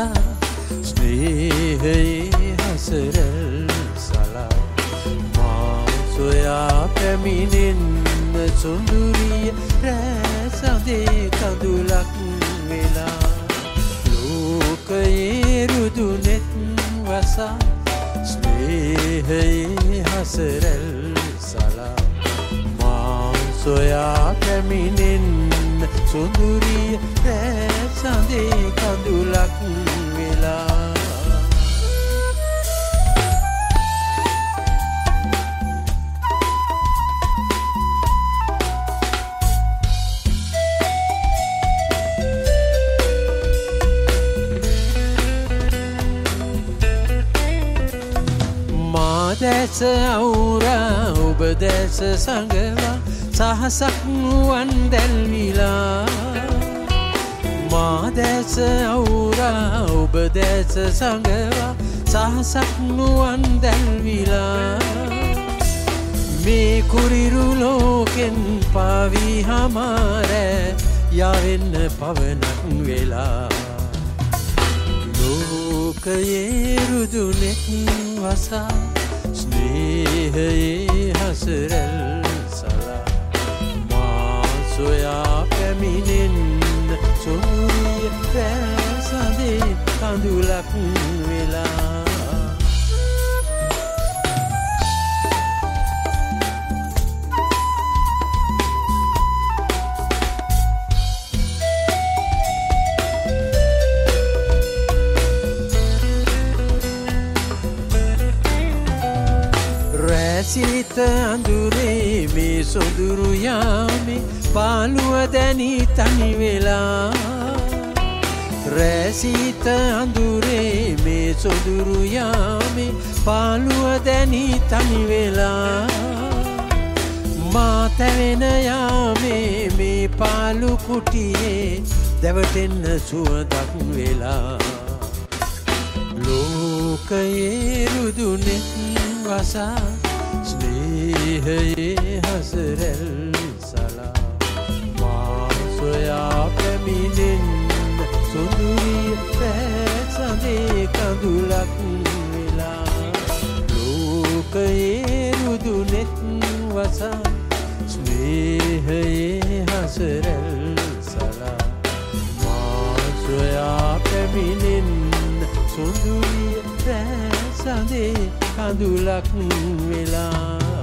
ස්නේහයේ හසරල් සලා මා සොයා පැමිණෙන්න සොඳුරිය රෑ සඳේ කඳුලක් වෙලා ලෝකයේ රුදුනෙත් වසා ස්නේහයේ හසරල් සලා මා සොයා පැමිණෙන්න සොඳුරිය රෑ සඳේ කඳුලක් වෙලා දැස අවුරා ඔබ දැස සඟවා සහසක් නුවන් දැල්විලා මා දැස අවුරා ඔබ දැස සඟවා සහසක් නුවන් දැල්විලා මේ කුරිරු ලෝකෙන් පාවී හමාරෑ යවෙන්න පවනක් වෙලා ලෝකයේ රුදුනෙත් වසා ස්නේහයේ හසරල් සලා මා සොයා පැමිණෙන්න සොඳුරිය රෑ සඳේ කඳුලක් වෙලා සිත අඳුරේ මේ සොඳුරු යාමේ පාළුව දැනී තනි වෙලා රැසිත අඳුරේ මේ සොඳුරු යාමේ පාළුව දැනී තනි වෙලා මා තැවෙන යාමේ මේ පාළු කුටියේ දැවටෙන්න සුවඳක් වෙලා ලෝකයේ රුදුනෙත් වසා ස්නේහයේ හසරල් සලා මා සොයා පැමිණෙන්න සොඳුරිය රෑ සඳේ කඳුලක් වෙලා ලෝකයේ රුදුනෙත් වසා ස්නේහයේ හසරල් සලා මා සොයා පැමිණෙන්න සොඳුරිය රෑ සඳේ කඳුලක් වෙලා